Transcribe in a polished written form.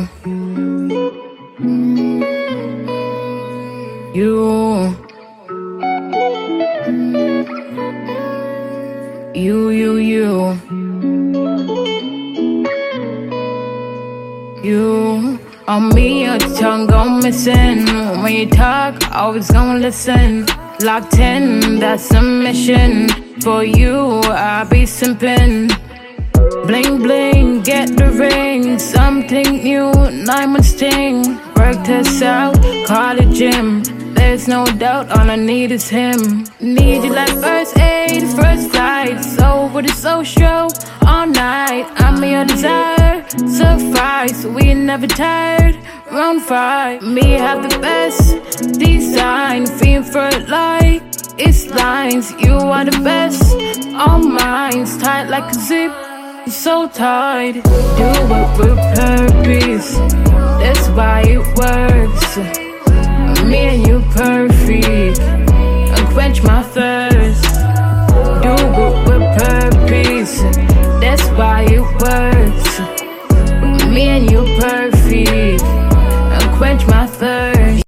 You on me, your tongue go missing. When you talk, always gonna listen. Locked in, that's a mission. For you, I'll be simping. Bling bling, get the ring. Something new, diamond sting. Work this out, call it gym. There's no doubt, all I need is him. Need you like first aid, first flight. So with a social, all night. I'm your desire, suffice. We ain't never tired, round 5. Me have the best design. Feel for it like it's lines. You are the best, all mine's tight like a zip. So tight, do it with purpose.